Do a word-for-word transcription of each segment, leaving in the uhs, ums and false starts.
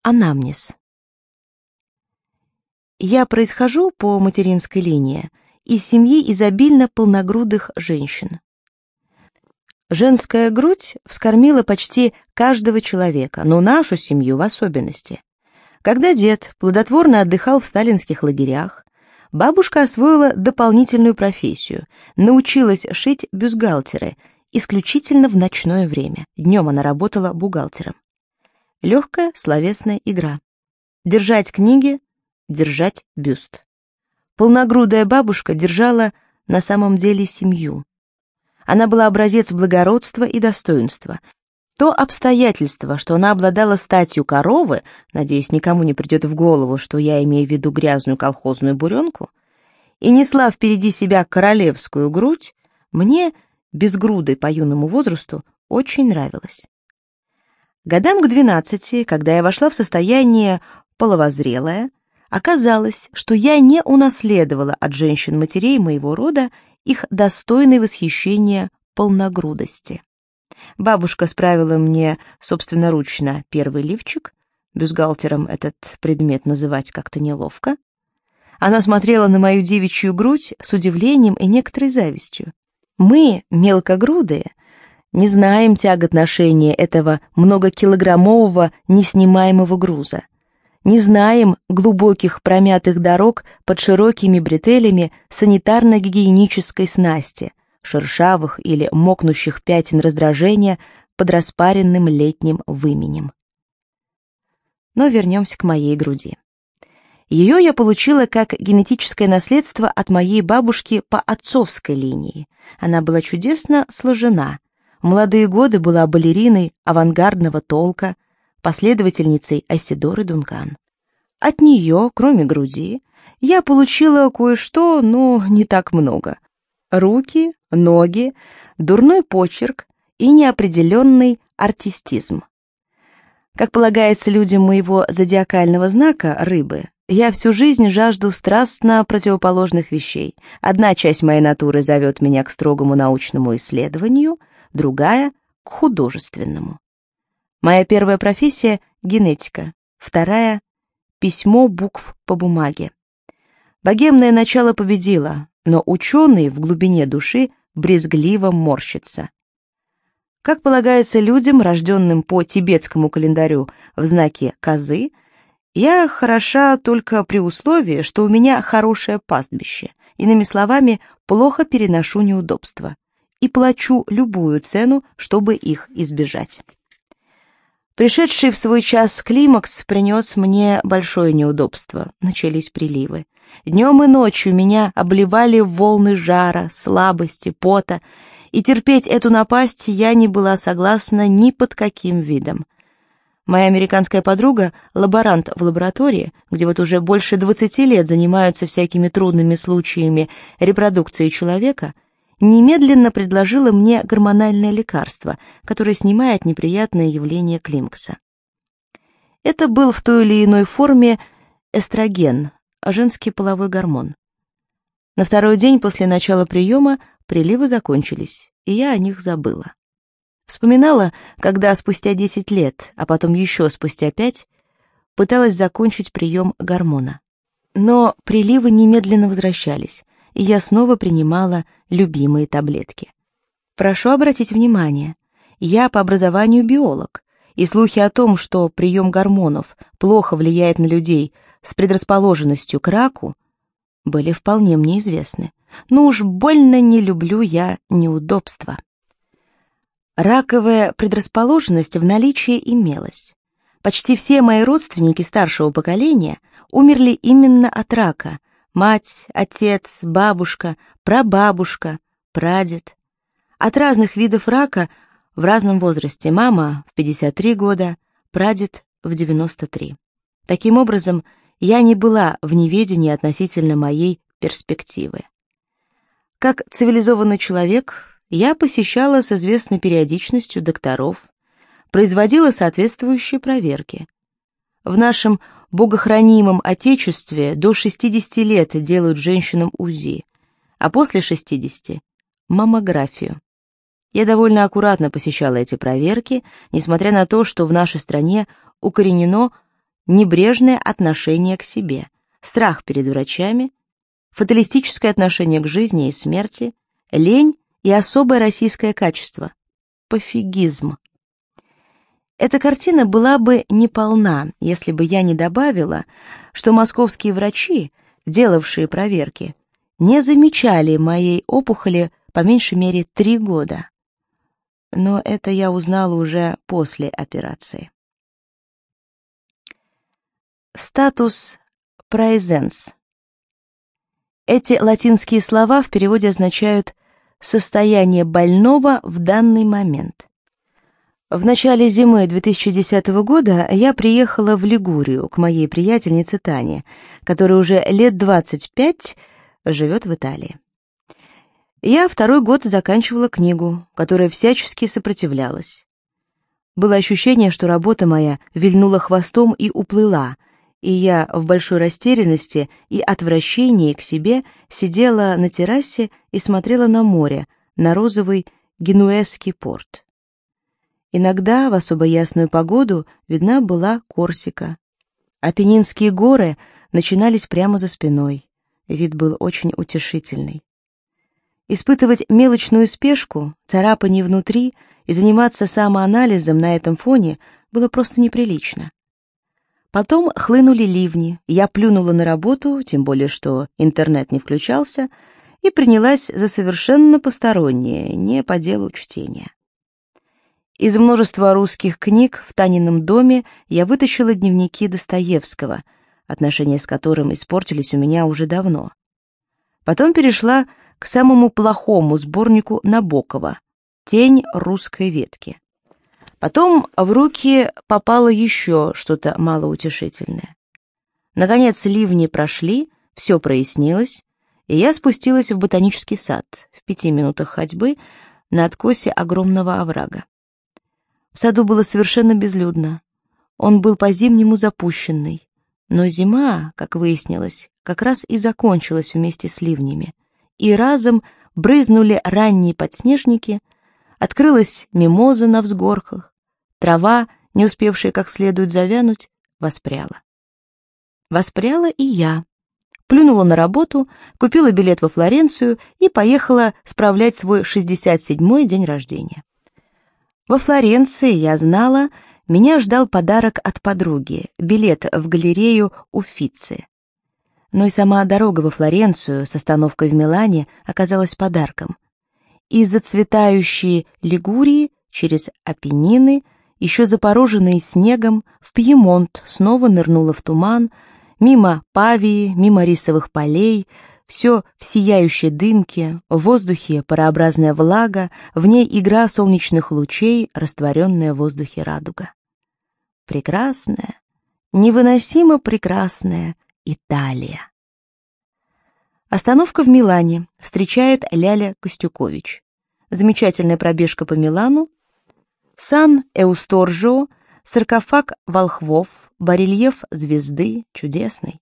Анамнез. Я происхожу по материнской линии из семьи изобильно полногрудых женщин. Женская грудь вскормила почти каждого человека, но нашу семью в особенности. Когда дед плодотворно отдыхал в сталинских лагерях, бабушка освоила дополнительную профессию, научилась шить бюстгальтеры исключительно в ночное время. Днем она работала бухгалтером. Легкая словесная игра. Держать книги, держать бюст. Полногрудая бабушка держала на самом деле семью. Она была образец благородства и достоинства. То обстоятельство, что она обладала статью коровы, надеюсь, никому не придет в голову, что я имею в виду грязную колхозную буренку, и несла впереди себя королевскую грудь, мне, безгрудой по юному возрасту, очень нравилось. Годам к двенадцати, когда я вошла в состояние половозрелое, оказалось, что я не унаследовала от женщин-матерей моего рода их достойной восхищения полногрудости. Бабушка справила мне собственноручно первый лифчик, бюстгальтером этот предмет называть как-то неловко. Она смотрела на мою девичью грудь с удивлением и некоторой завистью. Мы, мелкогрудые, не знаем тягот ношения этого многокилограммового неснимаемого груза. Не знаем глубоких промятых дорог под широкими бретелями санитарно-гигиенической снасти, шершавых или мокнущих пятен раздражения под распаренным летним выменем. Но вернемся к моей груди. Ее я получила как генетическое наследство от моей бабушки по отцовской линии. Она была чудесно сложена. В молодые годы была балериной авангардного толка, последовательницей Айседоры Дункан. От нее, кроме груди, я получила кое-что, но не так много. Руки, ноги, дурной почерк и неопределенный артистизм. Как полагается людям моего зодиакального знака, рыбы, я всю жизнь жажду страстно противоположных вещей. Одна часть моей натуры зовет меня к строгому научному исследованию, другая — к художественному. Моя первая профессия — генетика, вторая — письмо букв по бумаге. Богемное начало победило, но ученый в глубине души брезгливо морщится. Как полагается людям, рожденным по тибетскому календарю в знаке козы, я хороша только при условии, что у меня хорошее пастбище, иными словами, плохо переношу неудобства и плачу любую цену, чтобы их избежать. Пришедший в свой час климакс принес мне большое неудобство, начались приливы. Днем и ночью меня обливали волны жара, слабости, пота, и терпеть эту напасть я не была согласна ни под каким видом. Моя американская подруга, лаборант в лаборатории, где вот уже больше двадцати лет занимаются всякими трудными случаями репродукции человека, немедленно предложила мне гормональное лекарство, которое снимает неприятное явление климакса. Это был в той или иной форме эстроген, женский половой гормон. На второй день после начала приема приливы закончились, и я о них забыла. Вспоминала, когда спустя десять лет, а потом еще спустя пять, пыталась закончить прием гормона. Но приливы немедленно возвращались, и я снова принимала любимые таблетки. Прошу обратить внимание, я по образованию биолог, и слухи о том, что прием гормонов плохо влияет на людей с предрасположенностью к раку, были вполне мне известны. Но уж больно не люблю я неудобства. Раковая предрасположенность в наличии имелась. Почти все мои родственники старшего поколения умерли именно от рака. Мать, отец, бабушка, прабабушка, прадед. От разных видов рака в разном возрасте. Мама в пятьдесят три года, прадед в девяносто три. Таким образом, я не была в неведении относительно моей перспективы. Как цивилизованный человек, я посещала с известной периодичностью докторов, производила соответствующие проверки. В нашем богохранимом Отечестве до шестидесяти лет делают женщинам УЗИ, а после шестидесяти — маммографию. Я довольно аккуратно посещала эти проверки, несмотря на то, что в нашей стране укоренено небрежное отношение к себе, страх перед врачами, фаталистическое отношение к жизни и смерти, лень и особое российское качество – пофигизм. Эта картина была бы неполна, если бы я не добавила, что московские врачи, делавшие проверки, не замечали моей опухоли по меньшей мере три года. Но это я узнала уже после операции. Статус праэзенс. Эти латинские слова в переводе означают «состояние больного в данный момент». В начале зимы две тысячи десятого года я приехала в Лигурию к моей приятельнице Тане, которая уже лет двадцать пять живет в Италии. Я второй год заканчивала книгу, которая всячески сопротивлялась. Было ощущение, что работа моя вильнула хвостом и уплыла, и я в большой растерянности и отвращении к себе сидела на террасе и смотрела на море, на розовый Генуэзский порт. Иногда в особо ясную погоду видна была Корсика. Апеннинские горы начинались прямо за спиной. Вид был очень утешительный. Испытывать мелочную спешку, царапание внутри и заниматься самоанализом на этом фоне было просто неприлично. Потом хлынули ливни, я плюнула на работу, тем более что интернет не включался, и принялась за совершенно постороннее, не по делу чтения. Из множества русских книг в Танином доме я вытащила дневники Достоевского, отношения с которым испортились у меня уже давно. Потом перешла к самому плохому сборнику Набокова «Тень русской ветки». Потом в руки попало еще что-то малоутешительное. Наконец ливни прошли, все прояснилось, и я спустилась в ботанический сад в пяти минутах ходьбы на откосе огромного оврага. В саду было совершенно безлюдно. Он был по-зимнему запущенный, но зима, как выяснилось, как раз и закончилась вместе с ливнями, и разом брызнули ранние подснежники, открылась мимоза на взгорках, трава, не успевшая как следует завянуть, воспряла. Воспряла и я. Плюнула на работу, купила билет во Флоренцию и поехала справлять свой шестьдесят седьмой день рождения. Во Флоренции, я знала, меня ждал подарок от подруги, билет в галерею Уффици. Но и сама дорога во Флоренцию с остановкой в Милане оказалась подарком. Из зацветающей Лигурии через Апеннины, еще запороженные снегом, в Пьемонт снова нырнула в туман, мимо Павии, мимо рисовых полей, все в сияющей дымке, в воздухе парообразная влага, в ней игра солнечных лучей, растворенная в воздухе радуга. Прекрасная, невыносимо прекрасная Италия. Остановка в Милане. Встречает Ляля Костюкович. Замечательная пробежка по Милану. Сан-Эусторжио, саркофаг волхвов, барельеф звезды, чудесный.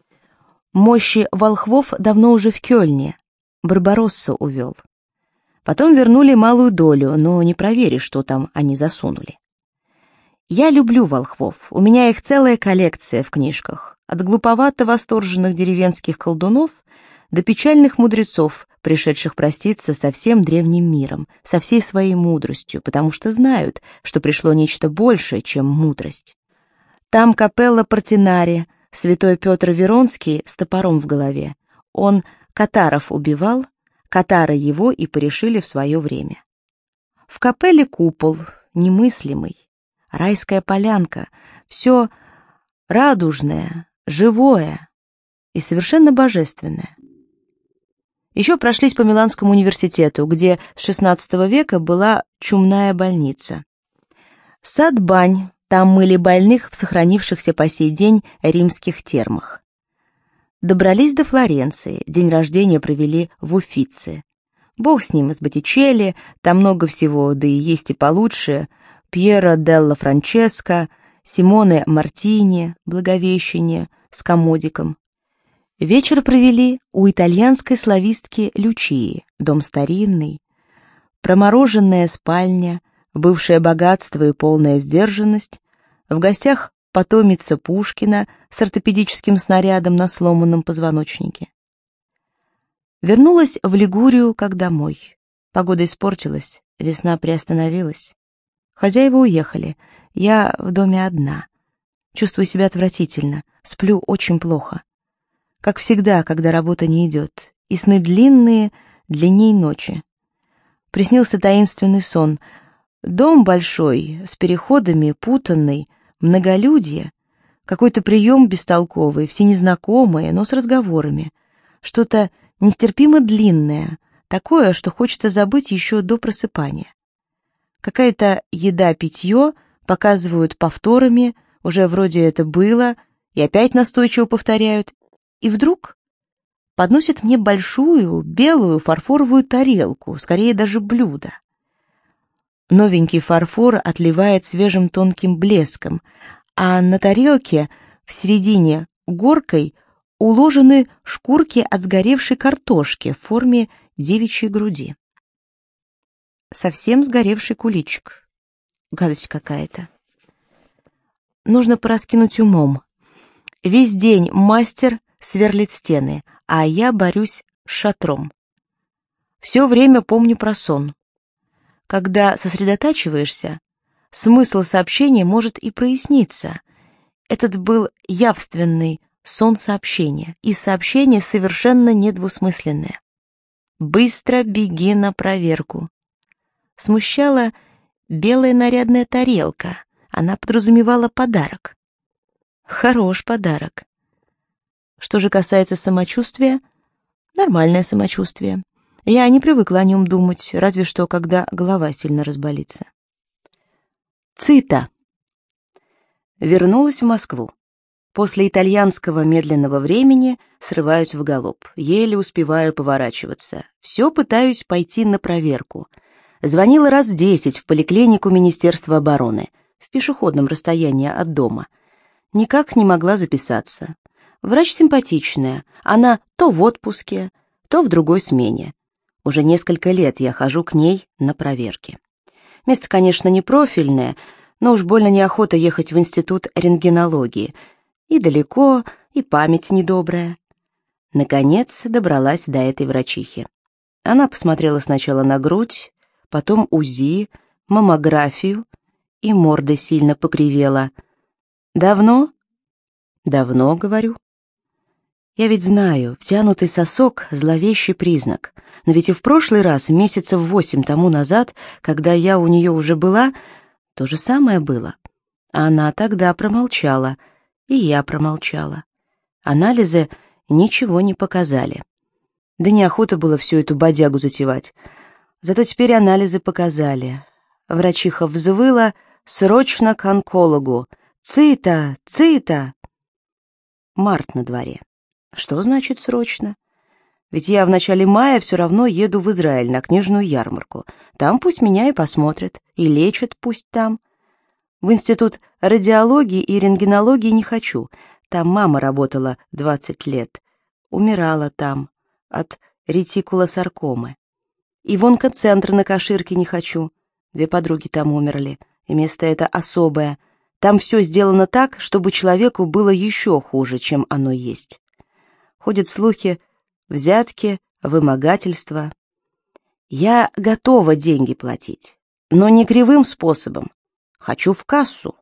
Мощи волхвов давно уже в Кёльне. Барбаросса увел. Потом вернули малую долю, но не проверишь, что там они засунули. Я люблю волхвов, у меня их целая коллекция в книжках. От глуповато восторженных деревенских колдунов до печальных мудрецов, пришедших проститься со всем древним миром, со всей своей мудростью, потому что знают, что пришло нечто большее, чем мудрость. Там капелла Портинари, святой Петр Веронский с топором в голове. Он катаров убивал, катары его и порешили в свое время. В капелле купол, немыслимый, райская полянка, все радужное, живое и совершенно божественное. Еще прошлись по Миланскому университету, где с шестнадцатого века была чумная больница. Сад-бань, там мыли больных в сохранившихся по сей день римских термах. Добрались до Флоренции, день рождения провели в Уффици. Бог с ним, с Боттичелли, там много всего, да и есть и получше. Пьеро делла Франческо, Симоне Мартини, Благовещение с комодиком. Вечер провели у итальянской славистки Лючии, дом старинный, промороженная спальня, бывшее богатство и полная сдержанность, в гостях потомица Пушкина с ортопедическим снарядом на сломанном позвоночнике. Вернулась в Лигурию, как домой. Погода испортилась, весна приостановилась. Хозяева уехали, я в доме одна. Чувствую себя отвратительно, сплю очень плохо. Как всегда, когда работа не идет, и сны длинные, длинней ночи. Приснился таинственный сон. Дом большой, с переходами, путанный, многолюдье, какой-то прием бестолковый, все незнакомые, но с разговорами. Что-то нестерпимо длинное, такое, что хочется забыть еще до просыпания. Какая-то еда-питье показывают повторами, уже вроде это было, и опять настойчиво повторяют, и вдруг подносят мне большую белую фарфоровую тарелку, скорее даже блюдо. Новенький фарфор отливает свежим тонким блеском, а на тарелке в середине горкой уложены шкурки от сгоревшей картошки в форме девичьей груди. Совсем сгоревший куличик. Гадость какая-то. Нужно пораскинуть умом. Весь день мастер сверлит стены, а я борюсь с шатром. Все время помню про сон. Когда сосредотачиваешься, смысл сообщения может и проясниться. Этот был явственный сон сообщения, и сообщение совершенно недвусмысленное. «Быстро беги на проверку». Смущала белая нарядная тарелка. Она подразумевала подарок. Хорош подарок. Что же касается самочувствия, нормальное самочувствие. Я не привыкла о нем думать, разве что когда голова сильно разболится. Цита. Вернулась в Москву. После итальянского медленного времени срываюсь в галоп, еле успеваю поворачиваться. Все пытаюсь пойти на проверку. Звонила раз десять в поликлинику Министерства обороны, в пешеходном расстоянии от дома. Никак не могла записаться. Врач симпатичная, она то в отпуске, то в другой смене. Уже несколько лет я хожу к ней на проверки. Место, конечно, не профильное, но уж больно неохота ехать в институт рентгенологии. И далеко, и память недобрая. Наконец добралась до этой врачихи. Она посмотрела сначала на грудь, потом УЗИ, маммографию, и морда сильно покривела. «Давно?» «Давно, — говорю. Я ведь знаю, втянутый сосок — зловещий признак. Но ведь и в прошлый раз, месяцев восемь тому назад, когда я у нее уже была, то же самое было. А она тогда промолчала, и я промолчала. Анализы ничего не показали. Да неохота было всю эту бодягу затевать. Зато теперь анализы показали. Врачиха взвыла: «Срочно к онкологу! Цита! Цита!» Март на дворе. Что значит срочно? Ведь я в начале мая все равно еду в Израиль на книжную ярмарку. Там пусть меня и посмотрят, и лечат пусть там. В институт радиологии и рентгенологии не хочу. Там мама работала двадцать лет. Умирала там от ретикулосаркомы. И в онкоцентр на Каширке не хочу. Две подруги там умерли, и место это особое. Там все сделано так, чтобы человеку было еще хуже, чем оно есть. Ходят слухи, взятки, вымогательства. Я готова деньги платить, но не кривым способом. Хочу в кассу.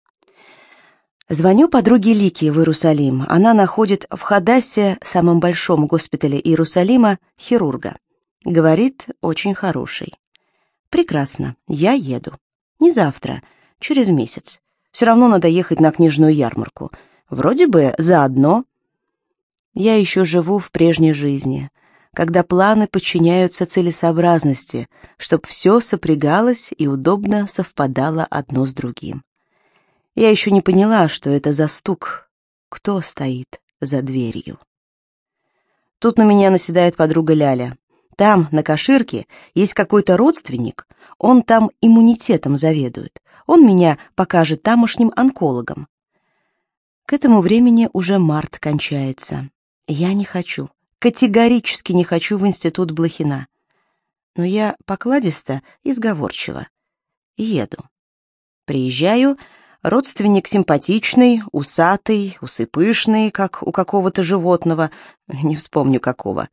Звоню подруге Лике в Иерусалим. Она находит в Хадассе, самом большом госпитале Иерусалима, хирурга. Говорит, очень хороший. Прекрасно, я еду. Не завтра, через месяц. Все равно надо ехать на книжную ярмарку. Вроде бы заодно. Я еще живу в прежней жизни, когда планы подчиняются целесообразности, чтоб все сопрягалось и удобно совпадало одно с другим. Я еще не поняла, что это за стук, кто стоит за дверью. Тут на меня наседает подруга Ляля. Там, на Каширке, есть какой-то родственник, он там иммунитетом заведует. Он меня покажет тамошним онкологам. К этому времени уже март кончается. Я не хочу, категорически не хочу в институт Блохина. Но я покладиста и сговорчива. Еду. Приезжаю, Родственник симпатичный, усатый, усыпышный, как у какого-то животного, не вспомню какого.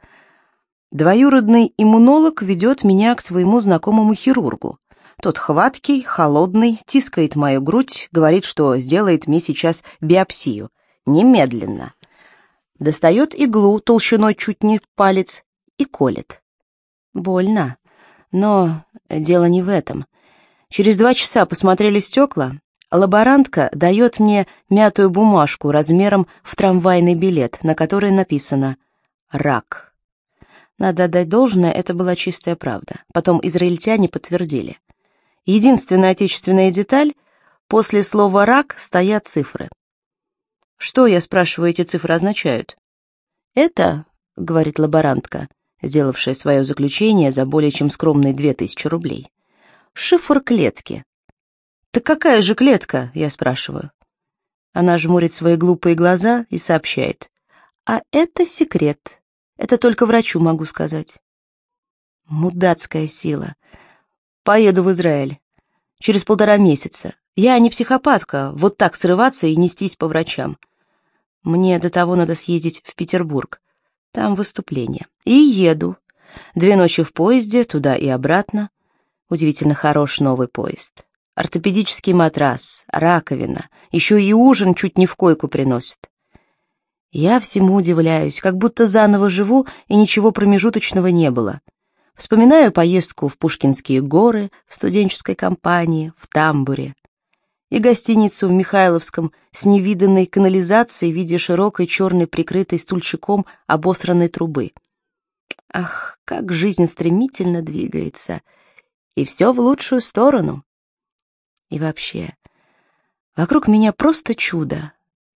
Двоюродный иммунолог ведет меня к своему знакомому хирургу. Тот хваткий, холодный, тискает мою грудь, говорит, что сделает мне сейчас биопсию. Немедленно. Достает иглу толщиной чуть не в палец и колет. Больно. Но дело не в этом. Через два часа посмотрели стекла. Лаборантка дает мне мятую бумажку размером в трамвайный билет, на которой написано «Рак». Надо отдать должное, это была чистая правда. Потом израильтяне подтвердили. Единственная отечественная деталь — после слова «рак» стоят цифры. Что, я спрашиваю, эти цифры означают? «Это, — говорит лаборантка, сделавшая свое заключение за более чем скромные две тысячи рублей, — шифр клетки». «Так какая же клетка?» — я спрашиваю. Она жмурит свои глупые глаза и сообщает. «А это секрет. Это только врачу могу сказать». Мудацкая сила. Поеду в Израиль. Через полтора месяца. Я не психопатка, вот так срываться и нестись по врачам. Мне до того надо съездить в Петербург. Там выступление. И еду. Две ночи в поезде, туда и обратно. Удивительно хорош новый поезд. Ортопедический матрас, раковина, еще и ужин чуть не в койку приносит. Я всему удивляюсь, как будто заново живу, и ничего промежуточного не было. Вспоминаю поездку в Пушкинские горы, в студенческой компании, в тамбуре. И гостиницу в Михайловском с невиданной канализацией в виде широкой черной прикрытой стульчиком обосранной трубы. Ах, как жизнь стремительно двигается. И все в лучшую сторону. И вообще, вокруг меня просто чудо.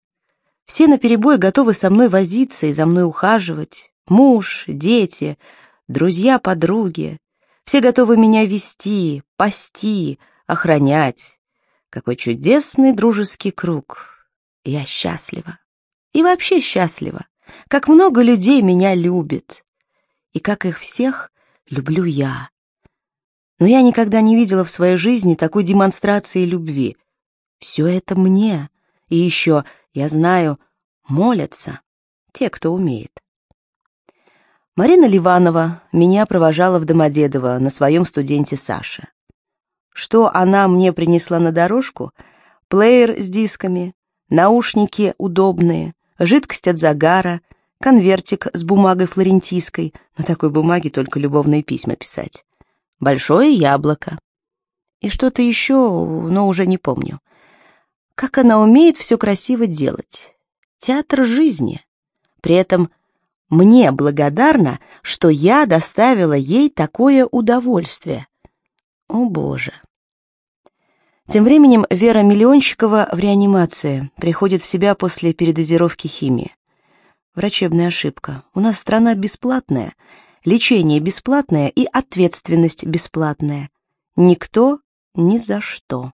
Все наперебой готовы со мной возиться и за мной ухаживать. Муж, дети, друзья, подруги. Все готовы меня вести, пасти, охранять. Какой чудесный дружеский круг. Я счастлива. И вообще счастлива. Как много людей меня любит. И как их всех люблю я. Но я никогда не видела в своей жизни такой демонстрации любви. Все это мне. И еще, я знаю, молятся те, кто умеет. Марина Ливанова меня провожала в Домодедово на своем студенте Саше. Что она мне принесла на дорожку? Плеер с дисками, наушники удобные, жидкость от загара, конвертик с бумагой флорентийской, на такой бумаге только любовные письма писать. Большое яблоко. И что-то еще, но уже не помню. Как она умеет все красиво делать. Театр жизни. При этом мне благодарна, что я доставила ей такое удовольствие. О, Боже. Тем временем Вера Миллионщикова в реанимации приходит в себя после передозировки химии. Врачебная ошибка. У нас страна бесплатная. Лечение бесплатное и ответственность бесплатная. Никто ни за что.